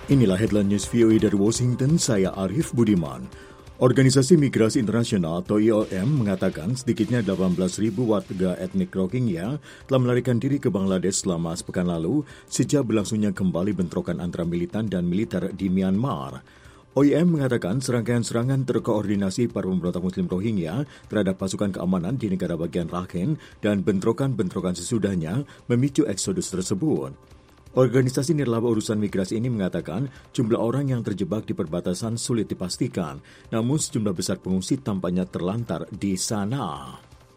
Inilah headline news VOA dari Washington, saya Arif Budiman. Organisasi Migrasi Internasional atau IOM mengatakan sedikitnya 18.000 warga etnik Rohingya telah melarikan diri ke Bangladesh selama sepekan lalu sejak berlangsungnya kembali bentrokan antara militan dan militer di Myanmar. OIM mengatakan serangkaian serangan terkoordinasi para pemberontak Muslim Rohingya terhadap pasukan keamanan di negara bagian Rakhine dan bentrokan-bentrokan sesudahnya memicu eksodus tersebut. Organisasi nirlaba urusan migrasi ini mengatakan jumlah orang yang terjebak di perbatasan sulit dipastikan, namun sejumlah besar pengungsi tampaknya terlantar di sana.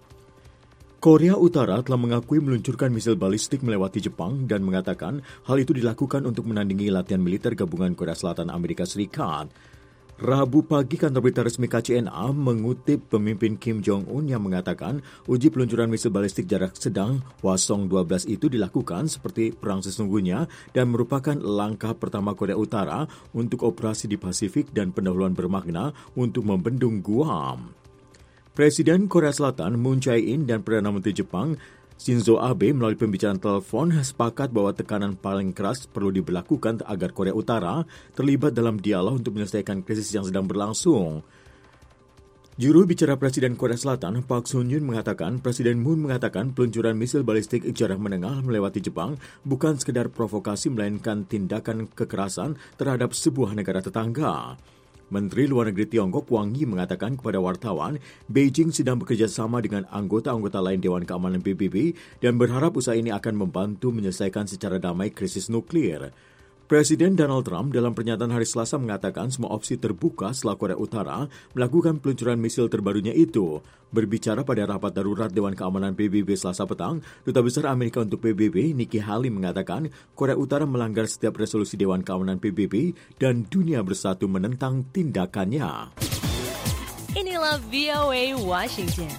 Korea Utara telah mengakui meluncurkan misil balistik melewati Jepang dan mengatakan hal itu dilakukan untuk menandingi latihan militer gabungan Korea Selatan Amerika Serikat. Rabu pagi, kantor berita resmi KCNA mengutip pemimpin Kim Jong-un yang mengatakan uji peluncuran misil balistik jarak sedang Hwasong-12 itu dilakukan seperti perang sesungguhnya dan merupakan langkah pertama Korea Utara untuk operasi di Pasifik dan pendahuluan bermakna untuk membendung Guam. Presiden Korea Selatan Moon Jae-in dan Perdana Menteri Jepang Shinzo Abe melalui pembicaraan telepon sepakat bahwa tekanan paling keras perlu diberlakukan agar Korea Utara terlibat dalam dialog untuk menyelesaikan krisis yang sedang berlangsung. Juru bicara Presiden Korea Selatan Park Sun-yoon mengatakan Presiden Moon mengatakan peluncuran misil balistik jarak menengah melewati Jepang bukan sekedar provokasi melainkan tindakan kekerasan terhadap sebuah negara tetangga. Menteri Luar Negeri Tiongkok Wang Yi mengatakan kepada wartawan, Beijing sedang bekerja sama dengan anggota-anggota lain Dewan Keamanan PBB dan berharap usaha ini akan membantu menyelesaikan secara damai krisis nuklir. Presiden Donald Trump dalam pernyataan hari Selasa mengatakan semua opsi terbuka setelah Korea Utara melakukan peluncuran misil terbarunya itu. Berbicara pada rapat darurat Dewan Keamanan PBB Selasa petang, Duta Besar Amerika untuk PBB Nikki Haley mengatakan Korea Utara melanggar setiap resolusi Dewan Keamanan PBB dan dunia bersatu menentang tindakannya. Inilah VOA Washington.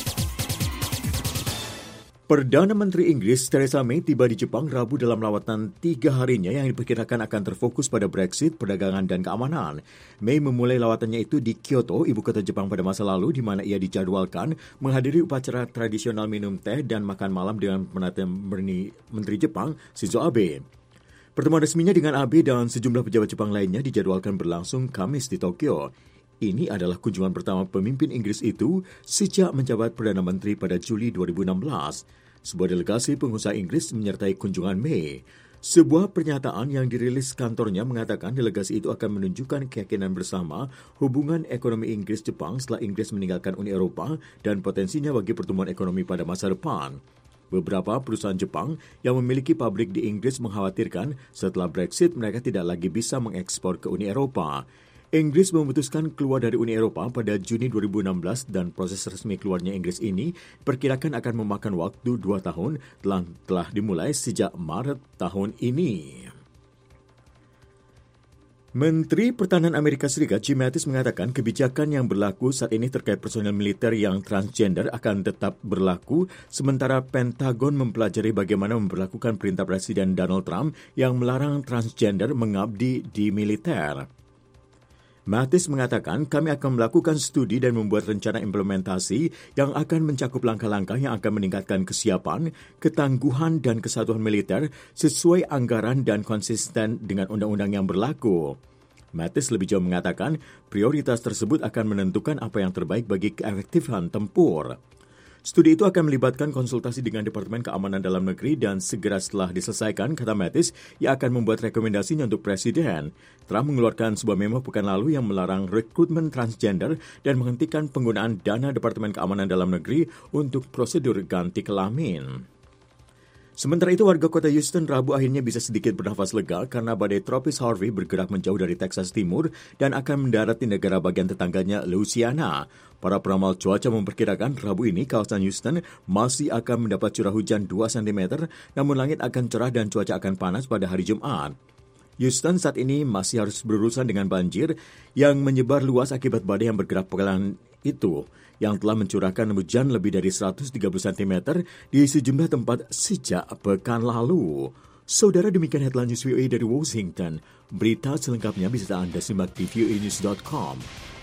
Perdana Menteri Inggris Theresa May tiba di Jepang Rabu dalam lawatan 3 harinya yang diperkirakan akan terfokus pada Brexit, perdagangan, dan keamanan. May memulai lawatannya itu di Kyoto, ibu kota Jepang pada masa lalu, di mana ia dijadwalkan menghadiri upacara tradisional minum teh dan makan malam dengan Perdana Menteri Jepang Shinzo Abe. Pertemuan resminya dengan Abe dan sejumlah pejabat Jepang lainnya dijadwalkan berlangsung Kamis di Tokyo. Ini adalah kunjungan pertama pemimpin Inggris itu sejak menjabat Perdana Menteri pada Juli 2016. Sebuah delegasi pengusaha Inggris menyertai kunjungan May. Sebuah pernyataan yang dirilis kantornya mengatakan delegasi itu akan menunjukkan keyakinan bersama hubungan ekonomi Inggris-Jepang setelah Inggris meninggalkan Uni Eropa dan potensinya bagi pertumbuhan ekonomi pada masa depan. Beberapa perusahaan Jepang yang memiliki pabrik di Inggris mengkhawatirkan setelah Brexit mereka tidak lagi bisa mengekspor ke Uni Eropa. Inggris memutuskan keluar dari Uni Eropa pada Juni 2016 dan proses resmi keluarnya Inggris ini perkirakan akan memakan waktu 2 tahun telah dimulai sejak Maret tahun ini. Menteri Pertahanan Amerika Serikat Jim Mattis mengatakan kebijakan yang berlaku saat ini terkait personel militer yang transgender akan tetap berlaku sementara Pentagon mempelajari bagaimana memperlakukan perintah Presiden Donald Trump yang melarang transgender mengabdi di militer. Mattis mengatakan kami akan melakukan studi dan membuat rencana implementasi yang akan mencakup langkah-langkah yang akan meningkatkan kesiapan, ketangguhan, dan kesatuan militer sesuai anggaran dan konsisten dengan undang-undang yang berlaku. Mattis lebih jauh mengatakan prioritas tersebut akan menentukan apa yang terbaik bagi keefektifan tempur. Studi itu akan melibatkan konsultasi dengan Departemen Keamanan Dalam Negeri dan segera setelah diselesaikan, kata Mattis, ia akan membuat rekomendasinya untuk Presiden. Trump mengeluarkan sebuah memo pekan lalu yang melarang rekrutmen transgender dan menghentikan penggunaan dana Departemen Keamanan Dalam Negeri untuk prosedur ganti kelamin. Sementara itu, warga kota Houston Rabu akhirnya bisa sedikit bernafas lega karena badai tropis Harvey bergerak menjauh dari Texas Timur dan akan mendarat di negara bagian tetangganya, Louisiana. Para peramal cuaca memperkirakan Rabu ini kawasan Houston masih akan mendapat curah hujan 2 cm, namun langit akan cerah dan cuaca akan panas pada hari Jumat. Houston saat ini masih harus berurusan dengan banjir yang menyebar luas akibat badai yang bergerak pekan itu, yang telah mencurahkan hujan lebih dari 130 cm di sejumlah tempat sejak pekan lalu. Saudara, demikian headline news VOA dari Washington. Berita selengkapnya bisa Anda simak di voanews.com.